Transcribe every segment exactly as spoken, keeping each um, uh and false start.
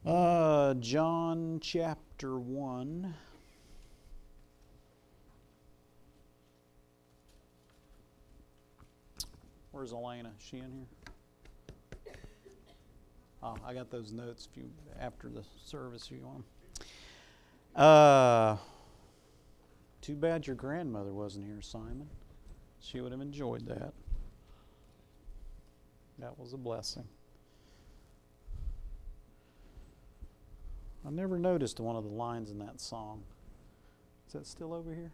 Uh, John chapter one. Where's Elena? Is she in here? Oh, I got those notes if you after the service if you want them. Uh, too bad your grandmother wasn't here, Simon. She would have enjoyed that. That was a blessing. I never noticed one of the lines in that song. Is that still over here?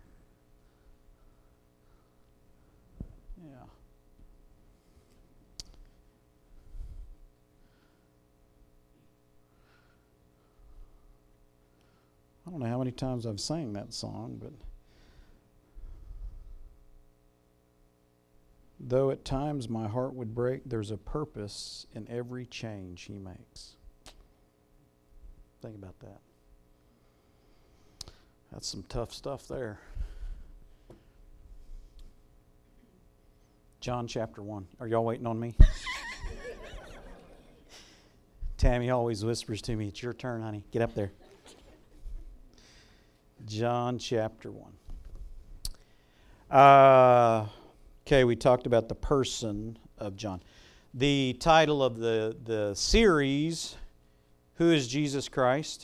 Yeah. I don't know how many times I've sang that song, but though at times my heart would break, there's a purpose in every change He makes. Think about that. That's some tough stuff there. John chapter one. Are y'all waiting on me? Tammy always whispers to me, "It's your turn, honey. Get up there." John chapter one. Uh, okay, we talked about the person of John. The title of the, the series, Who is Jesus Christ?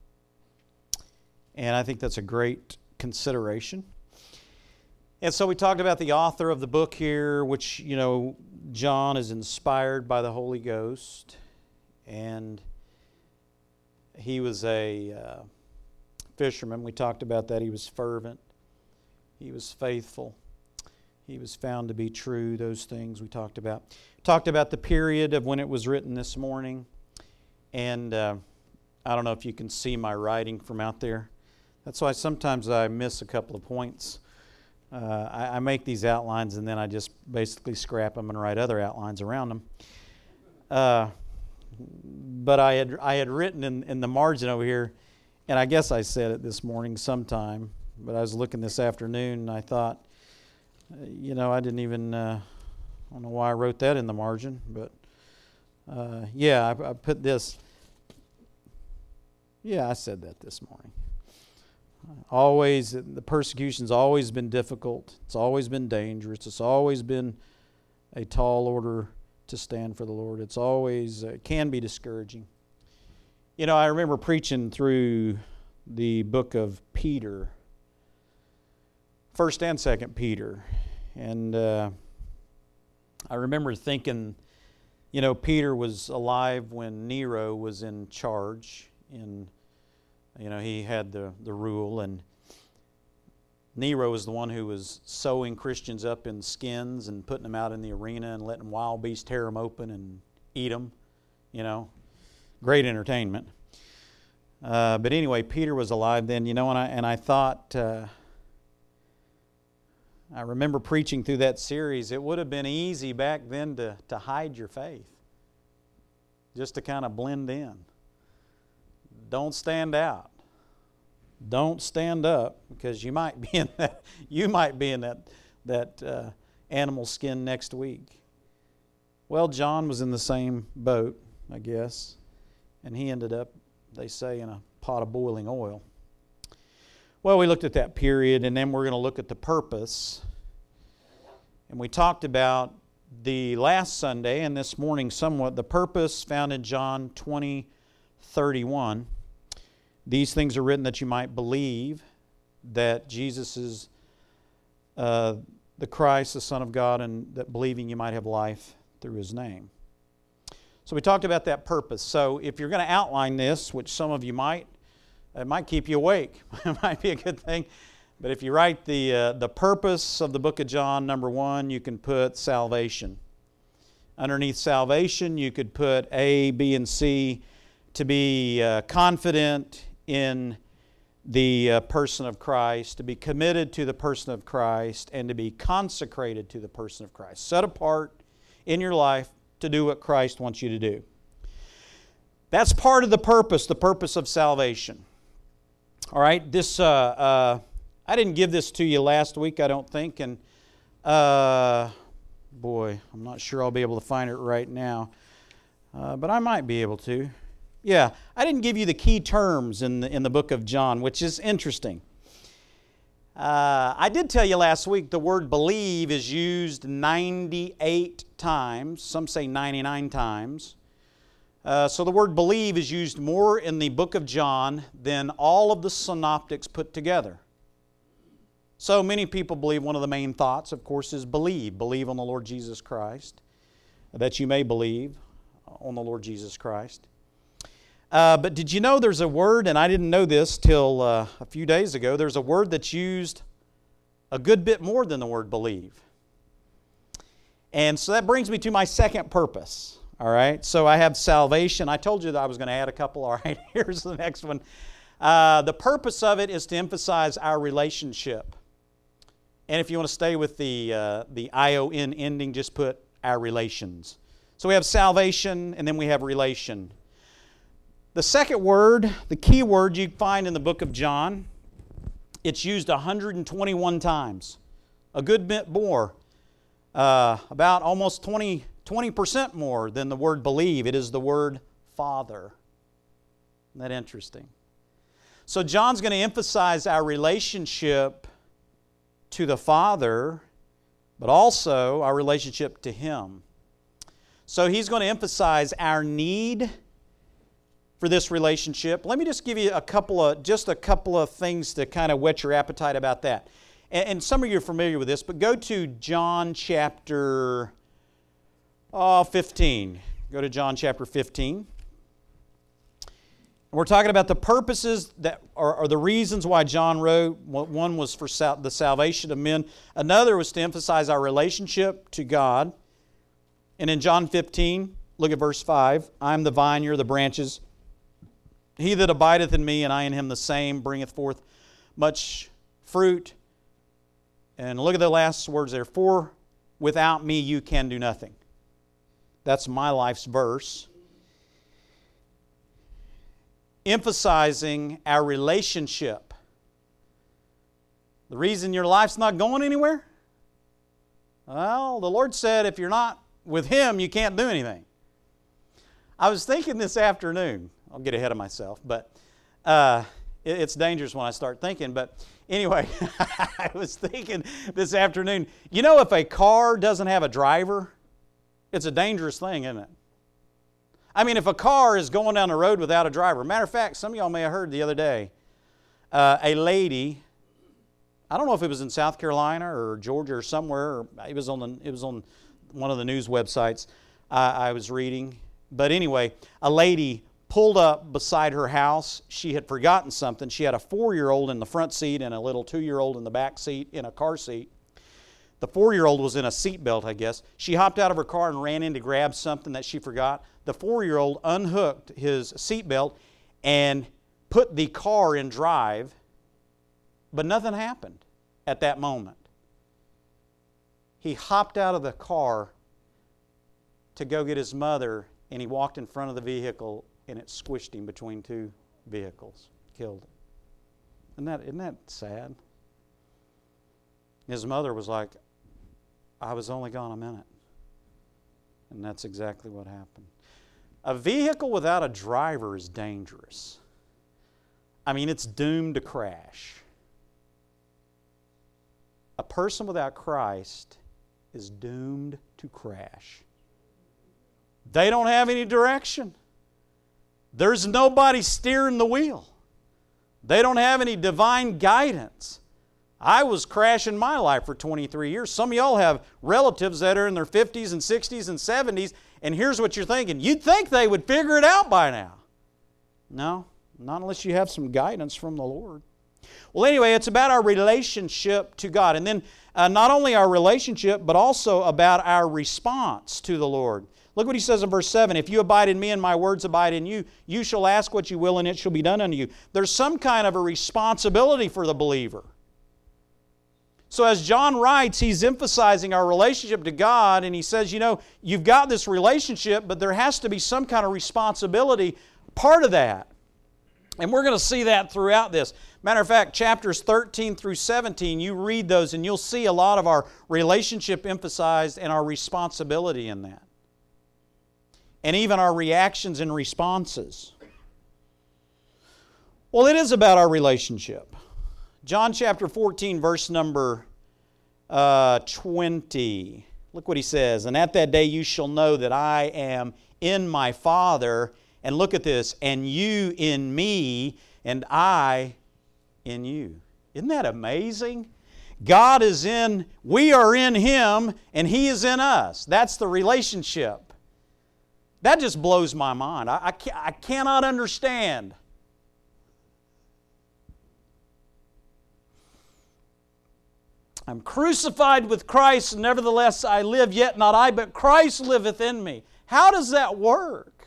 And I think that's a great consideration. And so we talked about the author of the book here, which, you know, John is inspired by the Holy Ghost. And he was a uh, fisherman. We talked about that. He was fervent. He was faithful. He was found to be true. Those things we talked about. Talked about the period of when it was written this morning. And uh, I don't know if you can see my writing from out there. That's why sometimes I miss a couple of points. Uh, I, I make these outlines and then I just basically scrap them and write other outlines around them. Uh, but I had I had written in, in the margin over here, and I guess I said it this morning sometime, but I was looking this afternoon and I thought, you know, I didn't even, uh, I don't know why I wrote that in the margin, but uh, yeah, I, I put this. Yeah, I said that this morning. Always, the persecution's always been difficult. It's always been dangerous. It's always been a tall order to stand for the Lord. It's always, uh, it can be discouraging. You know, I remember preaching through the book of Peter, First and Second Peter, and uh, I remember thinking, you know, Peter was alive when Nero was in charge. In, you know, he had the, the rule, and Nero was the one who was sewing Christians up in skins and putting them out in the arena and letting wild beasts tear them open and eat them. You know, great entertainment. Uh, but anyway, Peter was alive then, you know, and I and I thought, uh, I remember preaching through that series. It would have been easy back then to to hide your faith, just to kind of blend in. Don't stand out. Don't stand up, because you might be in that. You might be in that that uh, animal skin next week. Well, John was in the same boat, I guess, and he ended up, they say, in a pot of boiling oil. Well, we looked at that period, and then we're going to look at the purpose. And we talked about the last Sunday and this morning somewhat the purpose found in John twenty thirty-one. These things are written that you might believe that Jesus is uh, the Christ, the Son of God, and that believing you might have life through His name. So we talked about that purpose. So if you're going to outline this, which some of you might, it might keep you awake. It might be a good thing. But if you write the uh, the purpose of the book of John, number one, you can put salvation. Underneath salvation, you could put A, B, and C, to be uh, confident in the uh, person of Christ, to be committed to the person of Christ, and to be consecrated to the person of Christ. Set apart in your life to do what Christ wants you to do. That's part of the purpose, the purpose of salvation. All right, this uh, uh, I didn't give this to you last week, I don't think, and uh, boy, I'm not sure I'll be able to find it right now, uh, but I might be able to. Yeah, I didn't give you the key terms in the, in the book of John, which is interesting. Uh, I did tell you last week the word believe is used ninety-eight times. Some say ninety-nine times. Uh, so the word believe is used more in the book of John than all of the synoptics put together. So many people believe one of the main thoughts, of course, is believe. Believe on the Lord Jesus Christ, that you may believe on the Lord Jesus Christ. Uh, but did you know there's a word, and I didn't know this till uh, a few days ago, there's a word that's used a good bit more than the word believe. And so that brings me to my second purpose. All right, so I have salvation. I told you that I was going to add a couple. All right, here's the next one. Uh, the purpose of it is to emphasize our relationship. And if you want to stay with the, uh, the I O N ending, just put our relations. So we have salvation, and then we have relation. The second word, the key word you find in the book of John, it's used one hundred twenty-one times. A good bit more. Uh, about almost twenty, twenty percent more than the word believe. It is the word Father. Isn't that interesting? So John's going to emphasize our relationship to the Father, but also our relationship to Him. So he's going to emphasize our need for this relationship. Let me just give you a couple of just a couple of things to kind of whet your appetite about that. And, and some of you are familiar with this, but go to John chapter oh, fifteen. Go to John chapter fifteen. We're talking about the purposes that are, are the reasons why John wrote. One was for sal- the salvation of men. Another was to emphasize our relationship to God. And in John fifteen, look at verse five. I am the vine, you're the branches. He that abideth in me, and I in him the same, bringeth forth much fruit. And look at the last words there. For without me you can do nothing. That's my life's verse. Emphasizing our relationship. The reason your life's not going anywhere? Well, the Lord said if you're not with Him, you can't do anything. I was thinking this afternoon, I'll get ahead of myself, but uh, it, it's dangerous when I start thinking. But anyway, I was thinking this afternoon, you know, if a car doesn't have a driver, it's a dangerous thing, isn't it? I mean, if a car is going down the road without a driver. Matter of fact, some of y'all may have heard the other day, uh, a lady, I don't know if it was in South Carolina or Georgia or somewhere, or it was on the, it was on one of the news websites uh, I was reading. But anyway, a lady pulled up beside her house. She had forgotten something. She had a four-year-old in the front seat and a little two-year-old in the back seat in a car seat. The four-year-old was in a seatbelt, I guess. She hopped out of her car and ran in to grab something that she forgot. The four-year-old unhooked his seatbelt and put the car in drive, but nothing happened at that moment. He hopped out of the car to go get his mother, and he walked in front of the vehicle, and it squished him between two vehicles, killed him. Isn't that, isn't that sad? His mother was like, I was only gone a minute. And that's exactly what happened. A vehicle without a driver is dangerous. I mean, it's doomed to crash. A person without Christ is doomed to crash. They don't have any direction. There's nobody steering the wheel. They don't have any divine guidance. I was crashing my life for twenty-three years. Some of y'all have relatives that are in their fifties and sixties and seventies, and here's what you're thinking. You'd think they would figure it out by now. No, not unless you have some guidance from the Lord. Well, anyway, it's about our relationship to God. And then uh, not only our relationship, but also about our response to the Lord. Look what he says in verse seven. If you abide in me and my words abide in you, you shall ask what you will and it shall be done unto you. There's some kind of a responsibility for the believer. So as John writes, he's emphasizing our relationship to God, and he says, you know, you've got this relationship, but there has to be some kind of responsibility part of that. And we're going to see that throughout this. Matter of fact, chapters thirteen through seventeen, you read those and you'll see a lot of our relationship emphasized and our responsibility in that. And even our reactions and responses. Well, it is about our relationship. John chapter fourteen, verse number uh, twenty. Look what he says. And at that day you shall know that I am in my Father. And look at this. And you in me, and I in you. Isn't that amazing? God is in, we are in Him, and He is in us. That's the relationship. That just blows my mind. I, I, can't, I cannot understand. I'm crucified with Christ, nevertheless I live, yet not I, but Christ liveth in me. How does that work?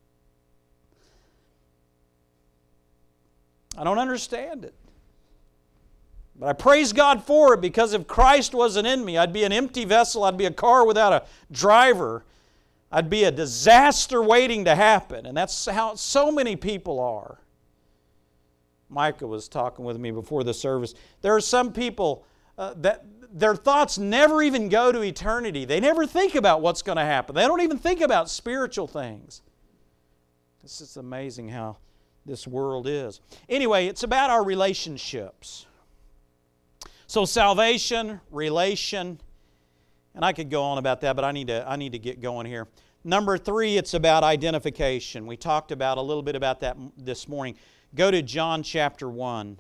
I don't understand it. But I praise God for it, because if Christ wasn't in me, I'd be an empty vessel, I'd be a car without a driver, I'd be a disaster waiting to happen. And that's how so many people are. Micah was talking with me before the service. There are some people uh, that their thoughts never even go to eternity. They never think about what's going to happen. They don't even think about spiritual things. This is amazing how this world is. Anyway, it's about our relationships. So salvation, relation, and I could go on about that, but I need to I need to get going here. Number three, it's about identification. We talked about a little bit about that this morning. Go to John chapter one.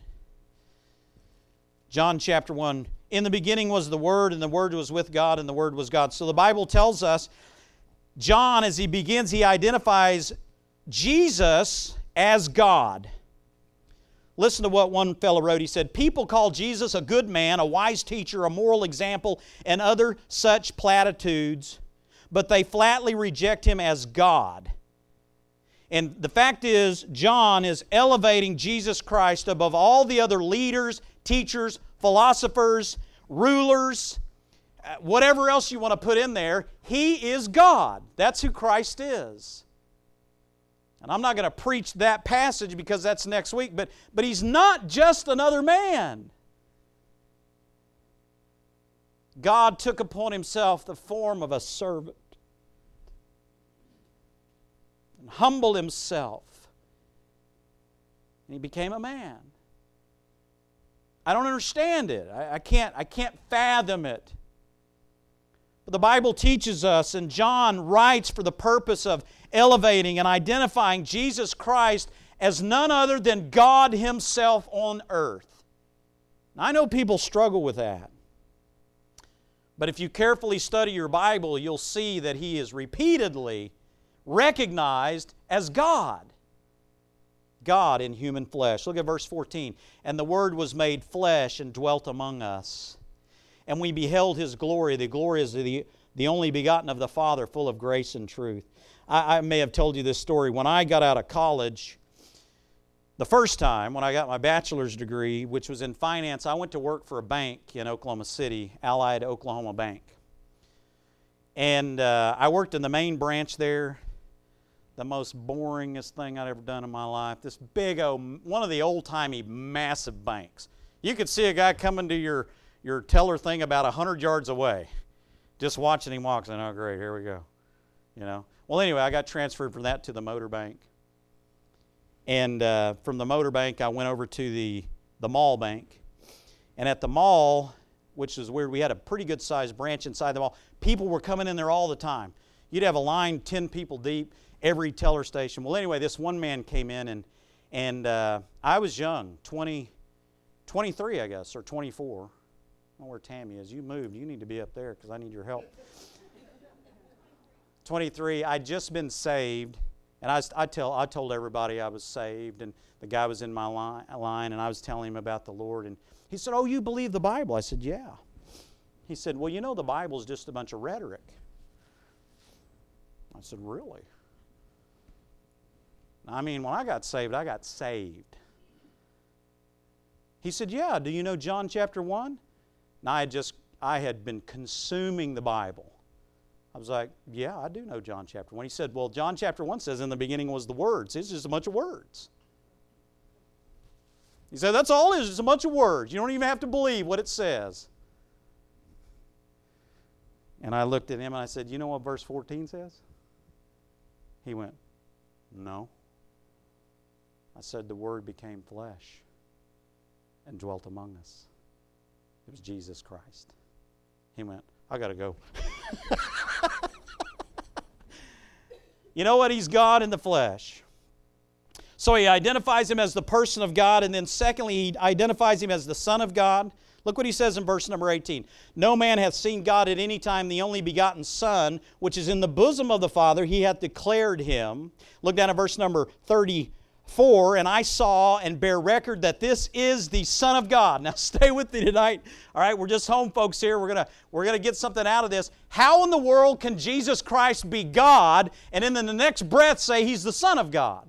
John chapter one. In the beginning was the Word, and the Word was with God, and the Word was God. So the Bible tells us, John, as he begins, he identifies Jesus as God. Listen to what one fellow wrote. He said, people call Jesus a good man, a wise teacher, a moral example, and other such platitudes, but they flatly reject Him as God. And the fact is, John is elevating Jesus Christ above all the other leaders, teachers, philosophers, rulers, whatever else you want to put in there. He is God. That's who Christ is. And I'm not going to preach that passage because that's next week, but, but He's not just another man. God took upon Himself the form of a servant and humbled Himself. And He became a man. I don't understand it. I, I can't, I can't fathom it. But the Bible teaches us, and John writes for the purpose of elevating and identifying Jesus Christ as none other than God Himself on earth. Now, I know people struggle with that. But if you carefully study your Bible, you'll see that He is repeatedly recognized as God. God in human flesh. Look at verse fourteen. And the Word was made flesh and dwelt among us. And we beheld His glory. The glory is the, the only begotten of the Father, full of grace and truth. I, I may have told you this story. When I got out of college, the first time, when I got my bachelor's degree, which was in finance, I went to work for a bank in Oklahoma City, Allied Oklahoma Bank. And uh, I worked in the main branch there. The most boringest thing I'd ever done in my life. This big old, one of the old-timey massive banks. You could see a guy coming to your your teller thing about one hundred yards away, just watching him walk, saying, oh, great, here we go. You know. Well, anyway, I got transferred from that to the motor bank. And uh, from the motor bank, I went over to the, the mall bank. And at the mall, which is weird, we had a pretty good-sized branch inside the mall. People were coming in there all the time. You'd have a line ten people deep, every teller station. Well, anyway, this one man came in, and, and uh, I was young, twenty, twenty-three, I guess, or twenty-four. I don't know where Tammy is. You moved. You need to be up there because I need your help. twenty-three, I'd just been saved, and I, I, tell, I told everybody I was saved, and the guy was in my line, line, and I was telling him about the Lord, and he said, oh, you believe the Bible? I said, yeah. He said, well, you know the Bible's just a bunch of rhetoric. I said, really? I mean, when I got saved, I got saved. He said, yeah, do you know John chapter one? And I had just, I had been consuming the Bible. I was like, yeah, I do know John chapter one. He said, well, John chapter one says in the beginning was the words. It's just a bunch of words. He said, that's all it is, just a bunch of words. You don't even have to believe what it says. And I looked at him and I said, you know what verse fourteen says? He went, no. I said, the Word became flesh and dwelt among us. It was Jesus Christ. He went, I got to go. You know what? He's God in the flesh. So he identifies him as the person of God, and then secondly, he identifies him as the Son of God. Look what he says in verse number eighteen. No man hath seen God at any time, the only begotten Son, which is in the bosom of the Father, he hath declared him. Look down at verse number thirty-four. And I saw and bear record that this is the Son of God. Now stay with me tonight. All right, we're just home folks here. We're gonna we're gonna get something out of this. How in the world can Jesus Christ be God and in the next breath say He's the Son of God?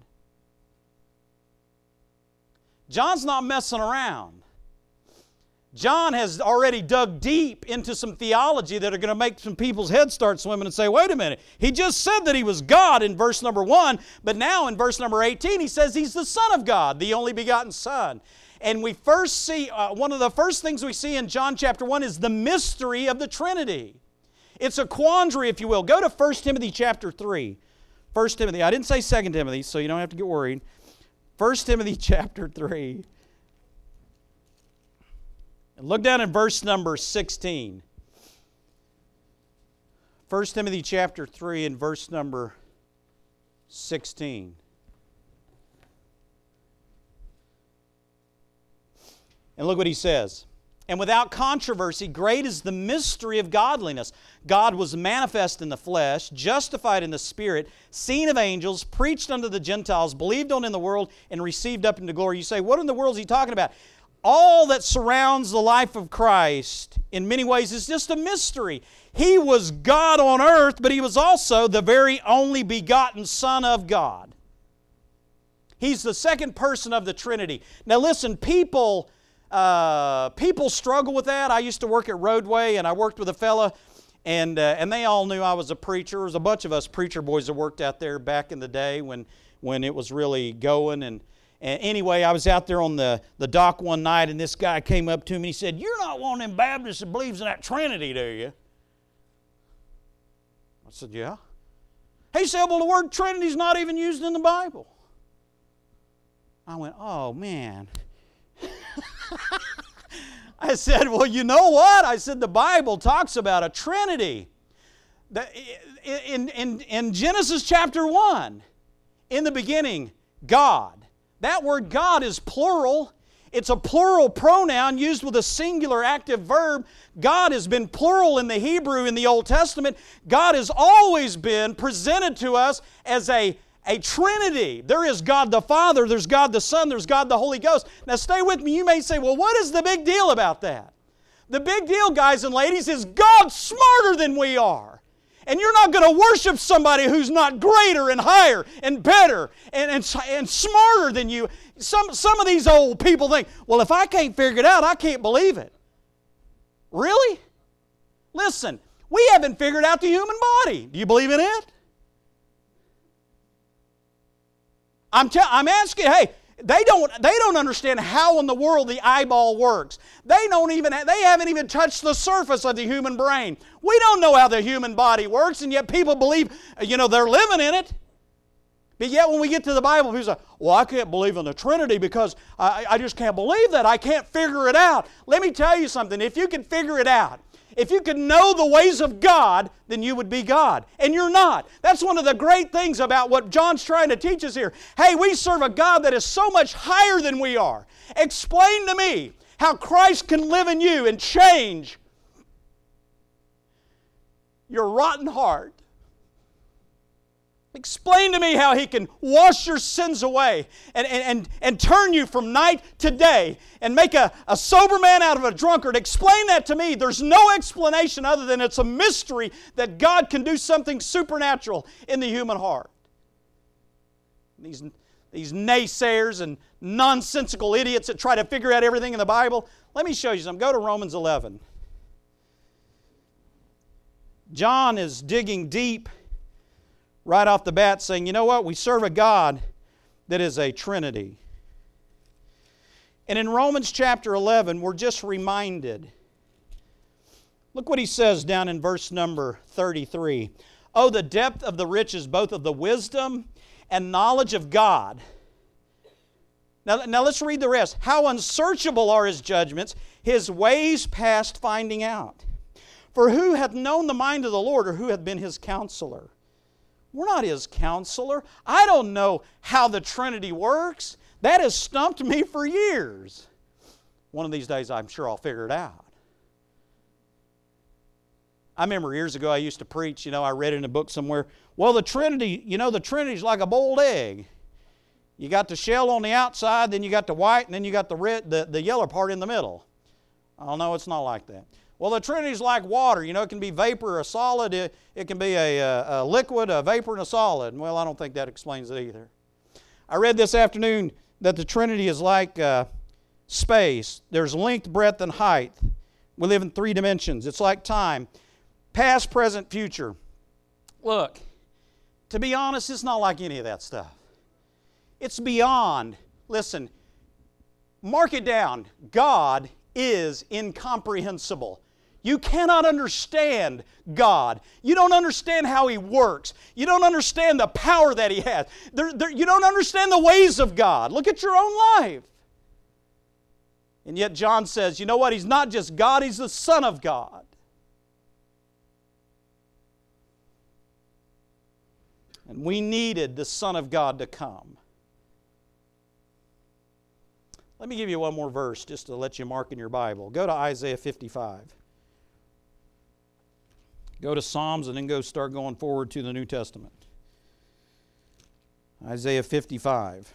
John's not messing around. John has already dug deep into some theology that are going to make some people's heads start swimming and say, wait a minute, he just said that He was God in verse number one, but now in verse number eighteen he says He's the Son of God, the only begotten Son. And we first see, uh, one of the first things we see in John chapter one is the mystery of the Trinity. It's a quandary, if you will. Go to First Timothy chapter three. First Timothy, I didn't say Second Timothy, so you don't have to get worried. First Timothy chapter three. And look down at verse number sixteen. First Timothy chapter three and verse number sixteen. And look what he says. And without controversy, great is the mystery of godliness. God was manifest in the flesh, justified in the Spirit, seen of angels, preached unto the Gentiles, believed on in the world, and received up into glory. You say, what in the world is he talking about? All that surrounds the life of Christ, in many ways, is just a mystery. He was God on earth, but He was also the very only begotten Son of God. He's the second person of the Trinity. Now listen, people... Uh, people struggle with that. I used to work at Roadway, and I worked with a fella, and uh, and they all knew I was a preacher. There was a bunch of us preacher boys that worked out there back in the day when when it was really going. And, and anyway, I was out there on the, the dock one night, and this guy came up to me and he said, "You're not one of them Baptists that believes in that Trinity, do you?" I said, "Yeah." He said, "Well, the word Trinity's not even used in the Bible." I went, "Oh, man." I said, well, you know what? I said, the Bible talks about a Trinity. In, in, in Genesis chapter one, in the beginning, God. That word God is plural. It's a plural pronoun used with a singular active verb. God has been plural in the Hebrew in the Old Testament. God has always been presented to us as a A Trinity. There is God the Father, there's God the Son, there's God the Holy Ghost. Now stay with me. You may say, well, what is the big deal about that? The big deal, guys and ladies, is God's smarter than we are. And you're not going to worship somebody who's not greater and higher and better and, and, and smarter than you. Some, some of these old people think, well, if I can't figure it out, I can't believe it. Really? Listen, we haven't figured out the human body. Do you believe in it? I'm, te- I'm asking, hey, they don't, they don't understand how in the world the eyeball works. They don't even, ha- they haven't even touched the surface of the human brain. We don't know how the human body works, and yet people believe, you know, they're living in it. But yet when we get to the Bible, people say, well, I can't believe in the Trinity because I, I just can't believe that. I can't figure it out. Let me tell you something. If you can figure it out, if you could know the ways of God, then you would be God. And you're not. That's one of the great things about what John's trying to teach us here. Hey, we serve a God that is so much higher than we are. Explain to me how Christ can live in you and change your rotten heart. Explain to me how He can wash your sins away and, and, and, and turn you from night to day and make a, a sober man out of a drunkard. Explain that to me. There's no explanation other than it's a mystery that God can do something supernatural in the human heart. These, these naysayers and nonsensical idiots that try to figure out everything in the Bible. Let me show you something. Go to Romans eleven. John is digging deep right off the bat, saying, you know what? We serve a God that is a Trinity. And in Romans chapter eleven, we're just reminded. Look what he says down in verse number thirty-three. Oh, the depth of the riches, both of the wisdom and knowledge of God. Now, now let's read the rest. How unsearchable are His judgments, His ways past finding out. For who hath known the mind of the Lord, or who hath been His counselor? We're not His counselor. I don't know how the Trinity works. That has stumped me for years. One of these days, I'm sure I'll figure it out. I remember years ago I used to preach, you know, I read in a book somewhere, well, the Trinity, you know, the Trinity's like a boiled egg. You got the shell on the outside, then you got the white, and then you got the red, the, the yellow part in the middle. Oh, no, it's not like that. Well, the Trinity's like water. You know, it can be vapor or a solid. It, it can be a, a, a liquid, a vapor, and a solid. Well, I don't think that explains it either. I read this afternoon that the Trinity is like uh, space. There's length, breadth, and height. We live in three dimensions. It's like time. Past, present, future. Look, to be honest, it's not like any of that stuff. It's beyond. Listen, mark it down. God is incomprehensible. You cannot understand God. You don't understand how He works. You don't understand the power that He has. There, there, you don't understand the ways of God. Look at your own life. And yet John says, you know what? He's not just God, He's the Son of God. And we needed the Son of God to come. Let me give you one more verse just to let you mark in your Bible. Go to Isaiah fifty-five. Go to Psalms and then go start going forward to the New Testament. Isaiah fifty-five.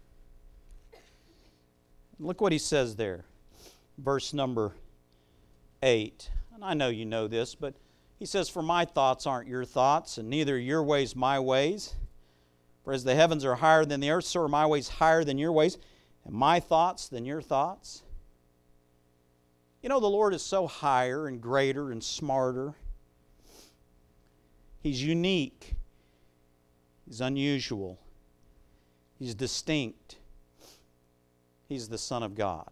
Look what he says there. Verse number eight. And I know you know this, but he says, for my thoughts aren't your thoughts, and neither are your ways my ways. For as the heavens are higher than the earth, so are my ways higher than your ways, and my thoughts than your thoughts. You know, the Lord is so higher and greater and smarter. He's unique. He's unusual. He's distinct. He's the Son of God.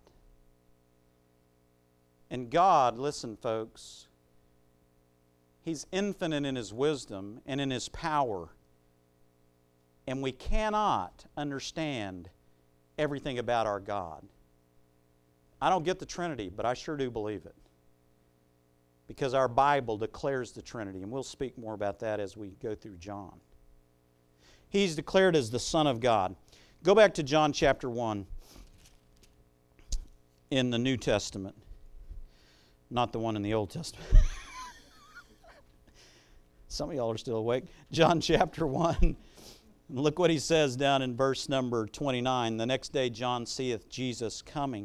And God, listen folks, He's infinite in His wisdom and in His power. And we cannot understand everything about our God. I don't get the Trinity, but I sure do believe it. Because our Bible declares the Trinity, and we'll speak more about that as we go through John. He's declared as the Son of God. Go back to John chapter one in the New Testament, not the one in the Old Testament. Some of y'all are still awake. John chapter one. Look what he says down in verse number twenty-nine. The next day John seeth Jesus coming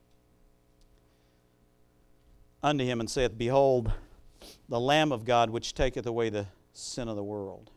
unto him and saith, behold, the Lamb of God which taketh away the sin of the world.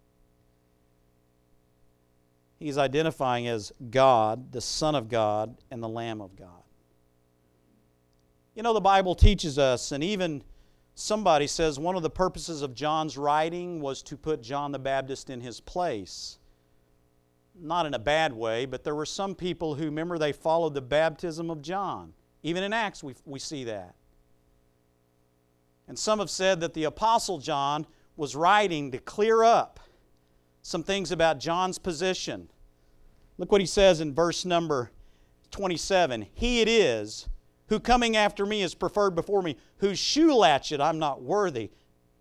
He's identifying as God, the Son of God, and the Lamb of God. You know, the Bible teaches us, and even somebody says one of the purposes of John's writing was to put John the Baptist in his place. Not in a bad way, but there were some people who, remember, they followed the baptism of John. Even in Acts we, we see that. And some have said that the Apostle John was writing to clear up some things about John's position. Look what he says in verse number twenty-seven. He it is who coming after me is preferred before me, whose shoe latchet I'm not worthy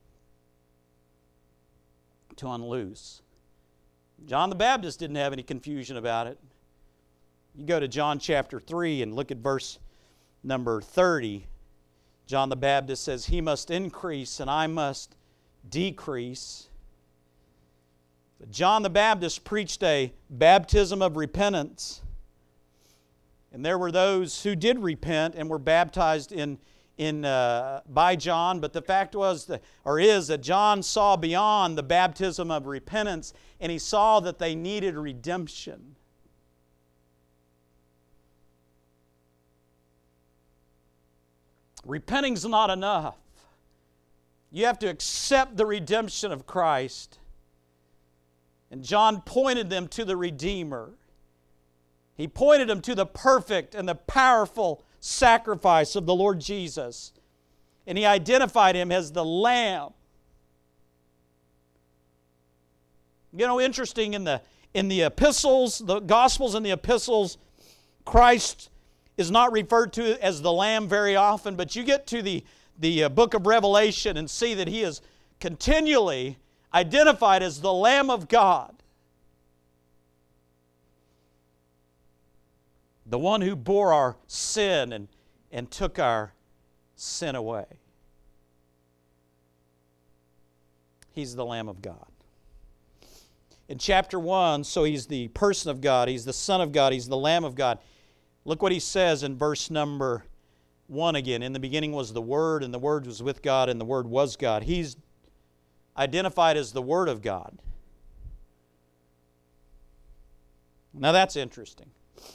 to unloose. John the Baptist didn't have any confusion about it. You go to John chapter three and look at verse number thirty. John the Baptist says, he must increase and I must decrease. But John the Baptist preached a baptism of repentance. And there were those who did repent and were baptized in, in, uh, by John. But the fact was, that, or is, that John saw beyond the baptism of repentance, and he saw that they needed redemption. Repenting's not enough. You have to accept the redemption of Christ. And John pointed them to the Redeemer. He pointed them to the perfect and the powerful sacrifice of the Lord Jesus. And he identified Him as the Lamb. You know, interesting, in the, in the epistles, the Gospels and the epistles, Christ is not referred to as the Lamb very often, but you get to the, the uh, book of Revelation and see that He is continually identified as the Lamb of God. The one who bore our sin and, and took our sin away. He's the Lamb of God. In chapter one, so He's the person of God, He's the Son of God, He's the Lamb of God. Look what He says in verse number one again. In the beginning was the Word, and the Word was with God, and the Word was God. He's identified as the Word of God. Now that's interesting.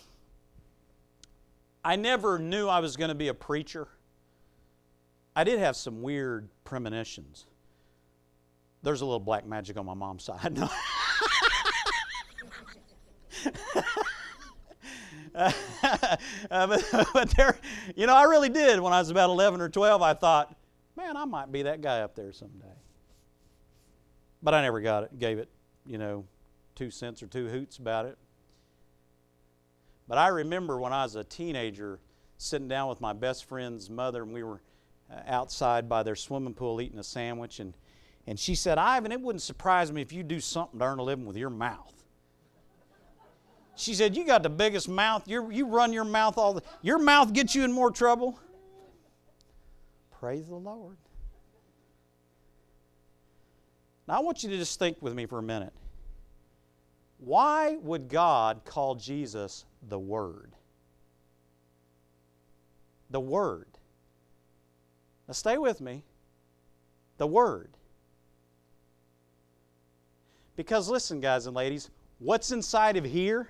I never knew I was going to be a preacher. I did have some weird premonitions. There's a little black magic on my mom's side. No. uh, but, but there, you know, I really did. When I was about eleven or twelve, I thought, man, I might be that guy up there someday. But I never got it, gave it, you know, two cents or two hoots about it. But I remember when I was a teenager sitting down with my best friend's mother, and we were outside by their swimming pool eating a sandwich, and, and she said, Ivan, it wouldn't surprise me if you do something to earn a living with your mouth. She said, you got the biggest mouth. You're, you run your mouth all the... Your mouth gets you in more trouble. Praise the Lord. Now I want you to just think with me for a minute. Why would God call Jesus the Word? The Word. Now stay with me. The Word. Because listen, guys and ladies, what's inside of here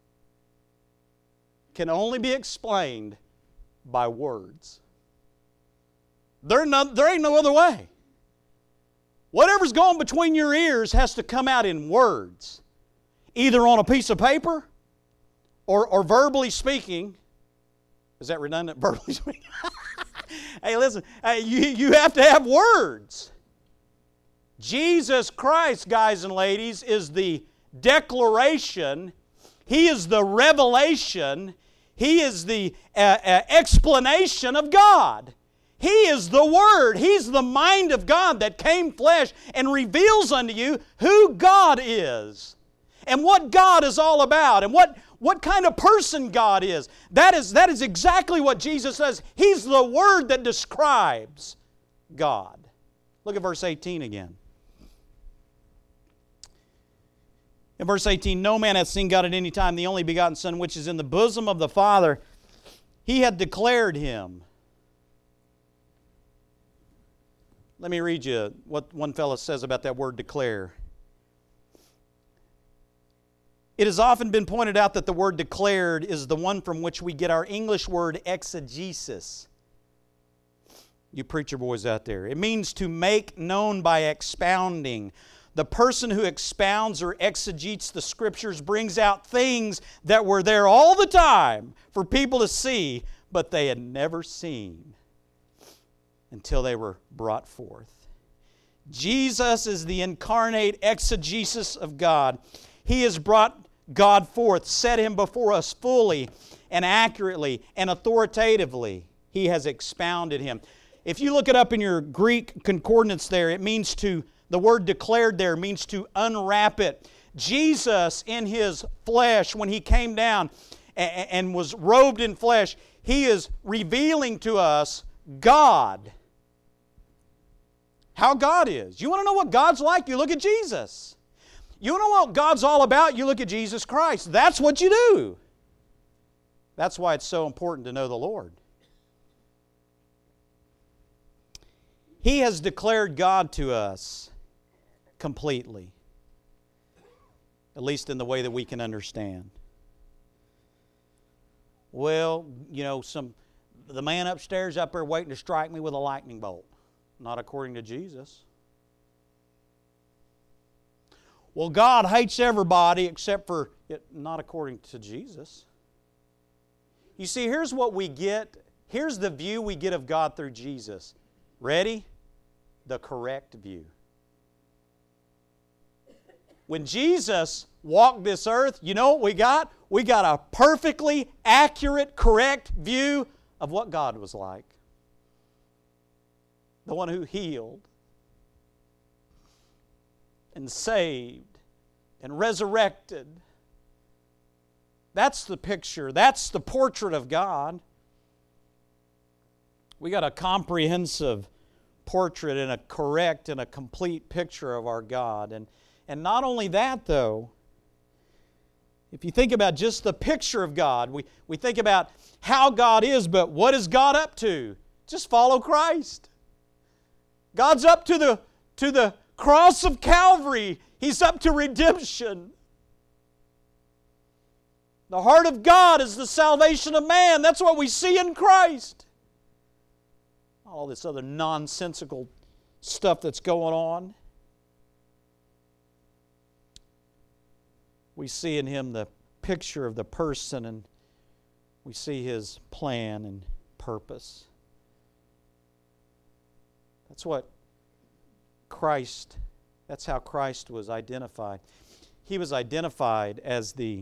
can only be explained by words. There, no, there ain't no other way. Whatever's going between your ears has to come out in words. Either on a piece of paper or, or verbally speaking. Is that redundant? Verbally speaking? Hey, listen, hey, you, you have to have words. Jesus Christ, guys and ladies, is the declaration. He is the revelation. He is the uh, uh, explanation of God. He is the Word. He's the mind of God that came flesh and reveals unto you who God is. And what God is all about, and what, what kind of person God is. That is, that is exactly what Jesus says. He's the Word that describes God. Look at verse eighteen again. In verse eighteen, no man hath seen God at any time, the only begotten Son, which is in the bosom of the Father. He had declared Him. Let me read you what one fellow says about that word declare. It has often been pointed out that the word declared is the one from which we get our English word exegesis. You preacher boys out there. It means to make known by expounding. The person who expounds or exegetes the Scriptures brings out things that were there all the time for people to see, but they had never seen until they were brought forth. Jesus is the incarnate exegesis of God. He has brought God forth, set Him before us fully and accurately and authoritatively. He has expounded Him. If you look it up in your Greek concordance there, it means to, the word declared there means to unwrap it. Jesus in His flesh, when He came down and was robed in flesh, He is revealing to us God. How God is. You want to know what God's like? You look at Jesus. You want to know what God's all about? You look at Jesus Christ. That's what you do. That's why it's so important to know the Lord. He has declared God to us completely. At least in the way that we can understand. Well, you know, some the man upstairs up there waiting to strike me with a lightning bolt. Not according to Jesus. Well, God hates everybody except for, not according to Jesus. You see, here's what we get. Here's the view we get of God through Jesus. Ready? The correct view. When Jesus walked this earth, you know what we got? we got a perfectly accurate, correct view of what God was like. The one who healed and saved and resurrected. That's the picture. That's the portrait of God. We got a comprehensive portrait and a correct and a complete picture of our God. And, and not only that, though, if you think about just the picture of God, we, we think about how God is, but what is God up to? Just follow Christ. God's up to the, to the cross of Calvary. He's up to redemption. The heart of God is the salvation of man. That's what we see in Christ. All this other nonsensical stuff that's going on. We see in Him the picture of the person, and we see His plan and purpose. That's what Christ, that's how Christ was identified. He was identified as the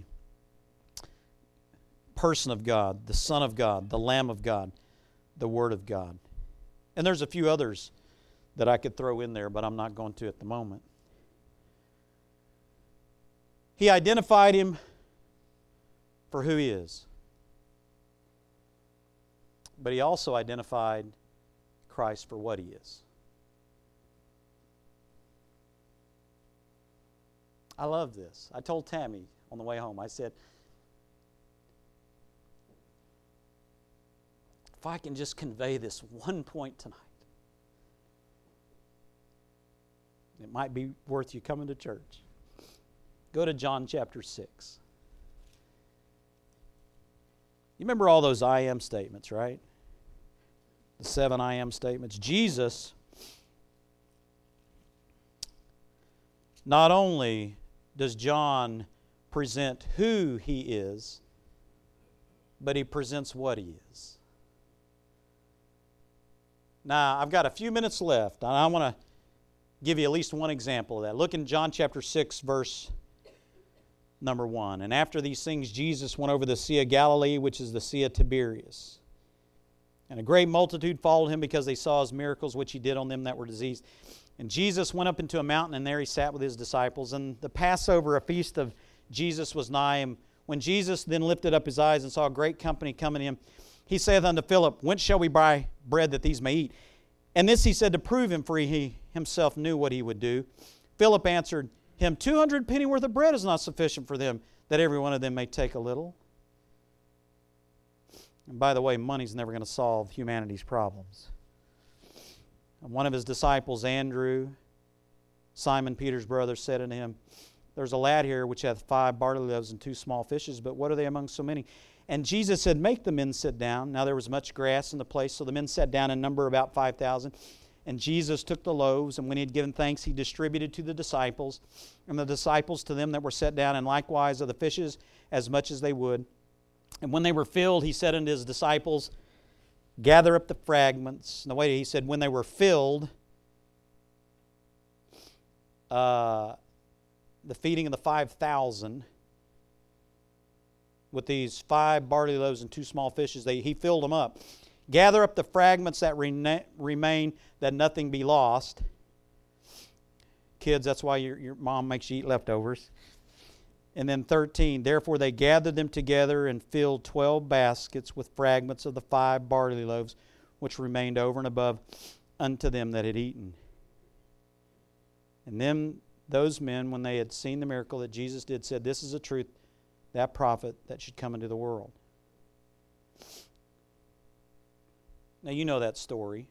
person of God, the Son of God, the Lamb of God, the Word of God. And there's a few others that I could throw in there, but I'm not going to at the moment. He identified Him for who He is. But He also identified Christ for what He is. I love this. I told Tammy on the way home, I said, if I can just convey this one point tonight, it might be worth you coming to church. Go to John chapter six. You remember all those I am statements, right? The seven I am statements. Jesus not only does John present who He is, but he presents what He is. Now, I've got a few minutes left, and I want to give you at least one example of that. Look in John chapter six, verse number one. And after these things, Jesus went over the Sea of Galilee, which is the Sea of Tiberias. And a great multitude followed Him because they saw His miracles, which He did on them that were diseased. And Jesus went up into a mountain, and there He sat with His disciples. And the Passover, a feast of Jesus, was nigh. And when Jesus then lifted up His eyes and saw a great company coming to Him, He saith unto Philip, Whence shall we buy bread that these may eat? And this He said to prove Him, for He Himself knew what He would do. Philip answered Him, Two hundred penny worth of bread is not sufficient for them, that every one of them may take a little. And by the way, money's never going to solve humanity's problems. And one of His disciples, Andrew, Simon Peter's brother, said unto Him, There's a lad here which hath five barley loaves and two small fishes, but what are they among so many? And Jesus said, Make the men sit down. Now there was much grass in the place, so the men sat down in number about five thousand. And Jesus took the loaves, and when He had given thanks, He distributed to the disciples, and the disciples to them that were set down, and likewise of the fishes as much as they would. And when they were filled, He said unto His disciples, Gather up the fragments. And the way He said, when they were filled, uh, the feeding of the five thousand, with these five barley loaves and two small fishes, they, He filled them up. Gather up the fragments that rena- remain, that nothing be lost. Kids, that's why your, your mom makes you eat leftovers. And then thirteen, therefore they gathered them together and filled twelve baskets with fragments of the five barley loaves, which remained over and above unto them that had eaten. And then those men, when they had seen the miracle that Jesus did, said, This is the truth, that prophet that should come into the world. Now you know that story.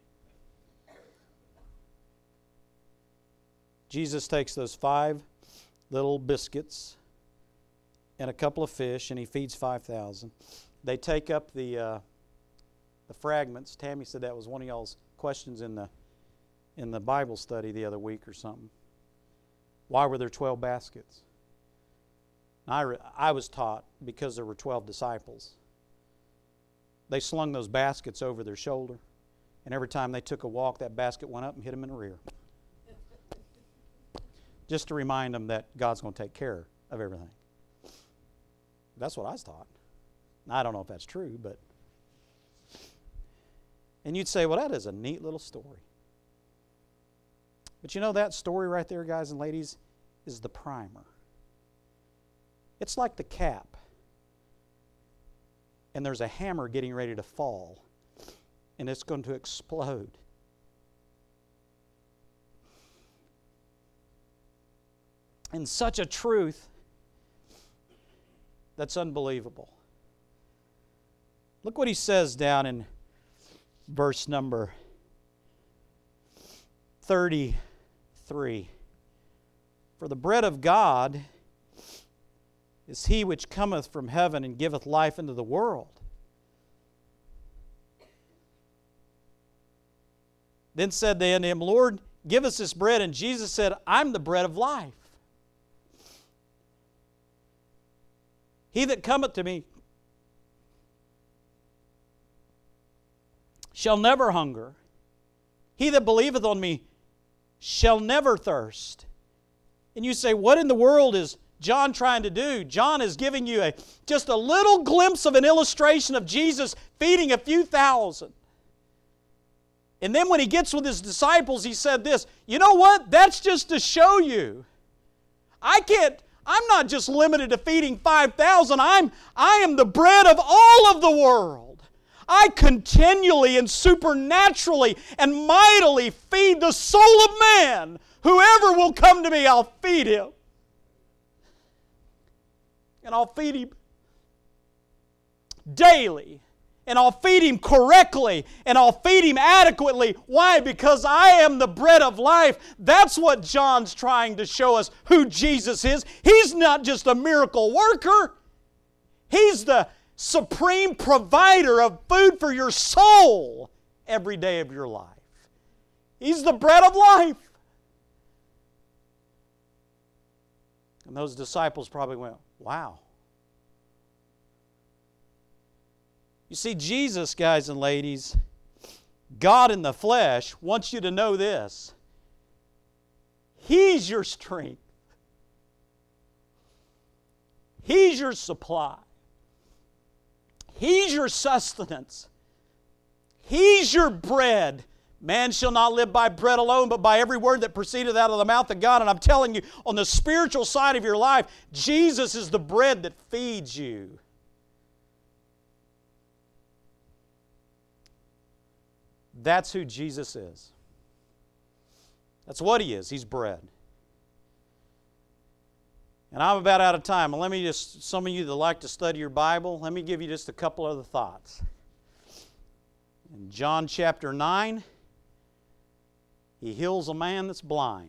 Jesus takes those five little biscuits and a couple of fish, and He feeds five thousand. They take up the uh, the fragments. Tammy said that was one of y'all's questions in the in the Bible study the other week or something. Why were there twelve baskets? I, re- I was taught because there were twelve disciples. They slung those baskets over their shoulder, and every time they took a walk, that basket went up and hit them in the rear. Just to remind them that God's going to take care of everything. That's what I was taught. I don't know if that's true, but... And you'd say, well, that is a neat little story. But you know, that story right there, guys and ladies, is the primer. It's like the cap. And there's a hammer getting ready to fall. And it's going to explode. And such a truth that's unbelievable. Look what he says down in verse number thirty-three. For the bread of God is he which cometh from heaven and giveth life into the world. Then said they unto him, Lord, give us this bread. And Jesus said, I'm the bread of life. He that cometh to me shall never hunger. He that believeth on me shall never thirst. And you say, what in the world is John trying to do? John is giving you a just a little glimpse of an illustration of Jesus feeding a few thousand. And then when he gets with his disciples, he said this, you know what? That's just to show you. I can't, I'm not just limited to feeding five thousand. I'm, I am the bread of all of the world. I continually and supernaturally and mightily feed the soul of man. Whoever will come to me, I'll feed him. And I'll feed him daily. And I'll feed him correctly. And I'll feed him adequately. Why? Because I am the bread of life. That's what John's trying to show us who Jesus is. He's not just a miracle worker. He's the supreme provider of food for your soul every day of your life. He's the bread of life. And those disciples probably went, wow. You see, Jesus, guys and ladies, God in the flesh wants you to know this. He's your strength. He's your supply. He's your sustenance. He's your bread. Man shall not live by bread alone, but by every word that proceedeth out of the mouth of God. And I'm telling you, on the spiritual side of your life, Jesus is the bread that feeds you. That's who Jesus is. That's what He is. He's bread. And I'm about out of time. Let me just, some of you that like to study your Bible, let me give you just a couple other thoughts. In John chapter nine, He heals a man that's blind.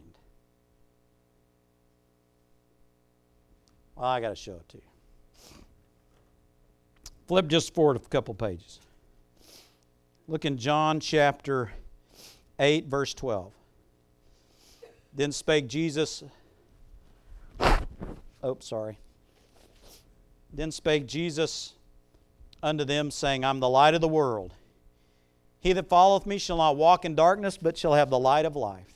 Well, I got to show it to you. Flip just forward a couple pages. Look in John chapter eight, verse twelve. Then spake Jesus... Oh, sorry. Then spake Jesus unto them, saying, I'm the light of the world. He that followeth me shall not walk in darkness, but shall have the light of life.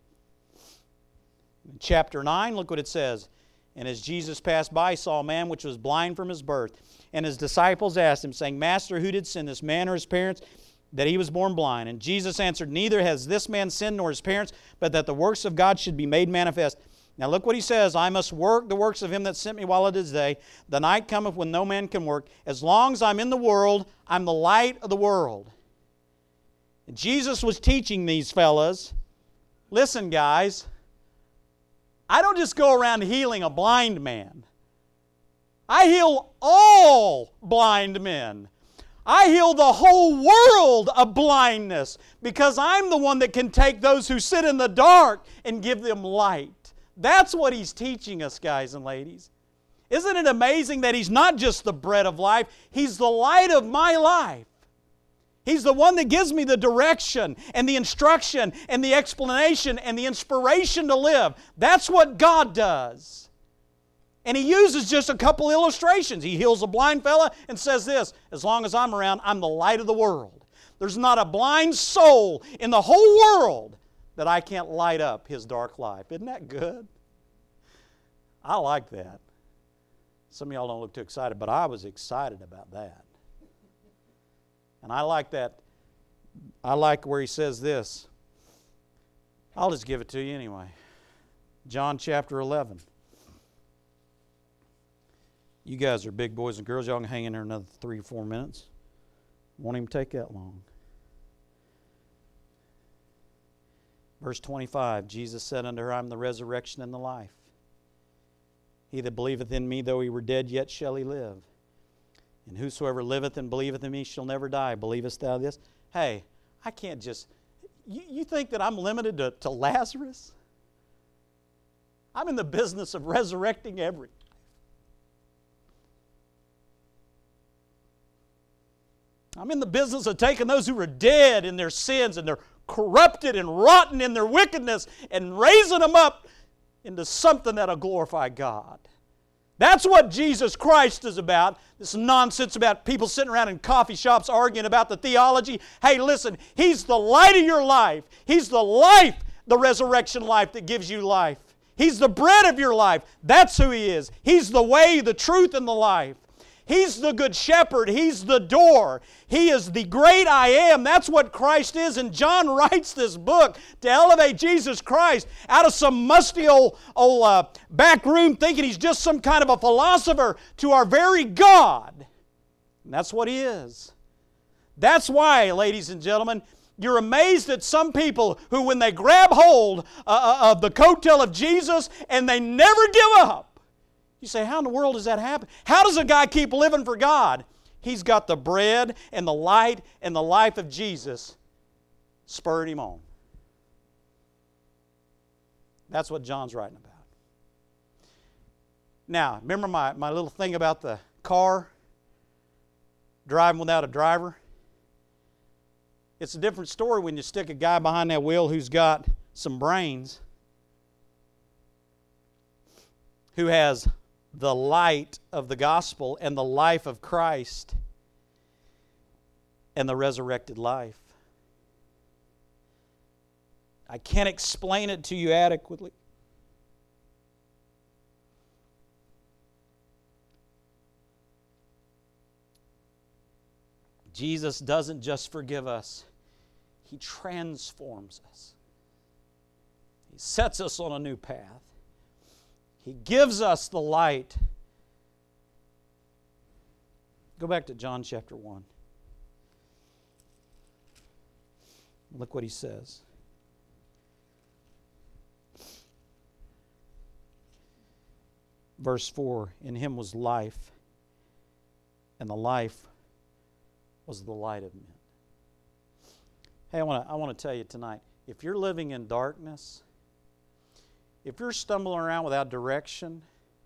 In chapter nine, look what it says. And as Jesus passed by, he saw a man which was blind from his birth. And his disciples asked him, saying, Master, who did sin, this man or his parents, that he was born blind? And Jesus answered, Neither has this man sinned nor his parents, but that the works of God should be made manifest. Now look what he says, I must work the works of him that sent me while it is day. The night cometh when no man can work. As long as I'm in the world, I'm the light of the world. And Jesus was teaching these fellas, listen guys, I don't just go around healing a blind man. I heal all blind men. I heal the whole world of blindness because I'm the one that can take those who sit in the dark and give them light. That's what He's teaching us, guys and ladies. Isn't it amazing that He's not just the bread of life, He's the light of my life. He's the one that gives me the direction and the instruction and the explanation and the inspiration to live. That's what God does. And He uses just a couple illustrations. He heals a blind fella and says this, as long as I'm around, I'm the light of the world. There's not a blind soul in the whole world that I can't light up his dark life. Isn't that good? I like that. Some of y'all don't look too excited, but I was excited about that. And I like that. I like where he says this. I'll just give it to you anyway. John chapter eleven. You guys are big boys and girls. Y'all can hang in there another three or four minutes. Won't even take that long. Verse twenty-five, Jesus said unto her, I am the resurrection and the life. He that believeth in me, though he were dead, yet shall he live. And whosoever liveth and believeth in me shall never die. Believest thou this? Hey, I can't just... You, you think that I'm limited to, to Lazarus? I'm in the business of resurrecting every. I'm in the business of taking those who are dead in their sins and they're corrupted and rotten in their wickedness and raising them up into something that'll glorify God. That's what Jesus Christ is about. This nonsense about people sitting around in coffee shops arguing about the theology. Hey, listen, He's the light of your life. He's the life, the resurrection life that gives you life. He's the bread of your life. That's who He is. He's the way, the truth, and the life. He's the good shepherd. He's the door. He is the great I am. That's what Christ is. And John writes this book to elevate Jesus Christ out of some musty old, old uh, back room thinking He's just some kind of a philosopher to our very God. And that's what He is. That's why, ladies and gentlemen, you're amazed at some people who, when they grab hold uh, of the coattail of Jesus and they never give up. You say, how in the world does that happen? How does a guy keep living for God? He's got the bread and the light and the life of Jesus spurred him on. That's what John's writing about. Now, remember my, my little thing about the car driving without a driver? It's a different story when you stick a guy behind that wheel who's got some brains, who has the light of the gospel and the life of Christ and the resurrected life. I can't explain it to you adequately. Jesus doesn't just forgive us, He transforms us. He sets us on a new path. He gives us the light. Go back to John chapter one. Look what he says. Verse four, in Him was life, and the life was the light of men. Hey, I want to I want to tell you tonight, if you're living in darkness, if you're stumbling around without direction,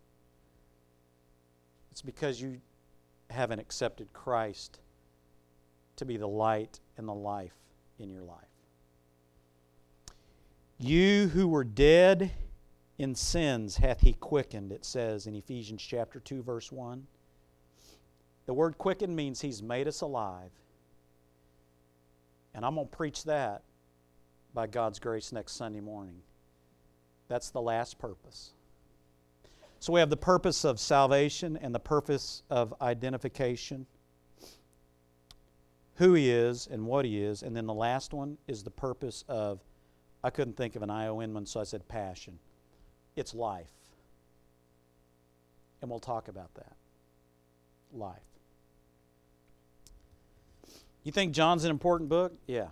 it's because you haven't accepted Christ to be the light and the life in your life. You who were dead in sins hath He quickened, it says in Ephesians chapter two, verse one. The word quickened means He's made us alive. And I'm going to preach that by God's grace next Sunday morning. That's the last purpose. So we have the purpose of salvation and the purpose of identification, who He is and what He is. And then the last one is the purpose of, I couldn't think of an I O N one, so I said passion. It's life. And we'll talk about that. Life. You think John's an important book? Yeah.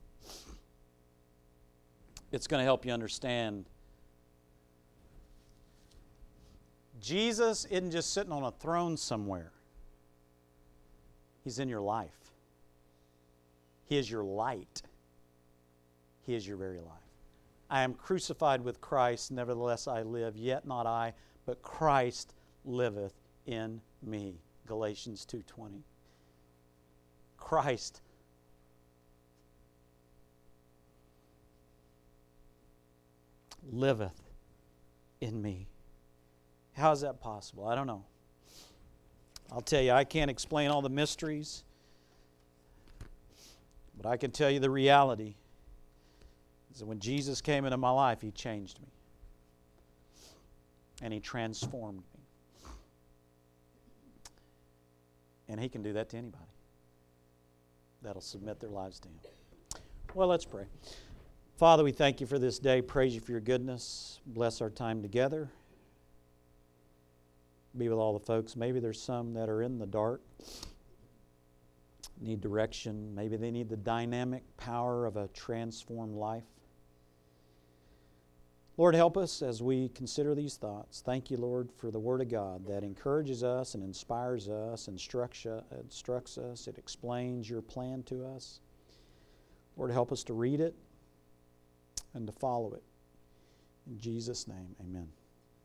It's going to help you understand Jesus isn't just sitting on a throne somewhere. He's in your life. He is your light. He is your very life. I am crucified with Christ, nevertheless I live, yet not I, but Christ liveth in me. Galatians two twenty. Christ liveth in me. How is that possible? I don't know. I'll tell you, I can't explain all the mysteries, but I can tell you the reality is that when Jesus came into my life, He changed me. And He transformed me. And He can do that to anybody that'll submit their lives to Him. Well, let's pray. Father, we thank You for this day. Praise You for Your goodness. Bless our time together. Be with all the folks. Maybe there's some that are in the dark, need direction. Maybe they need the dynamic power of a transformed life. Lord, help us as we consider these thoughts. Thank You, Lord, for the Word of God that encourages us and inspires us, instructs instructs us. It explains Your plan to us. Lord, help us to read it and to follow it. In Jesus' name, amen.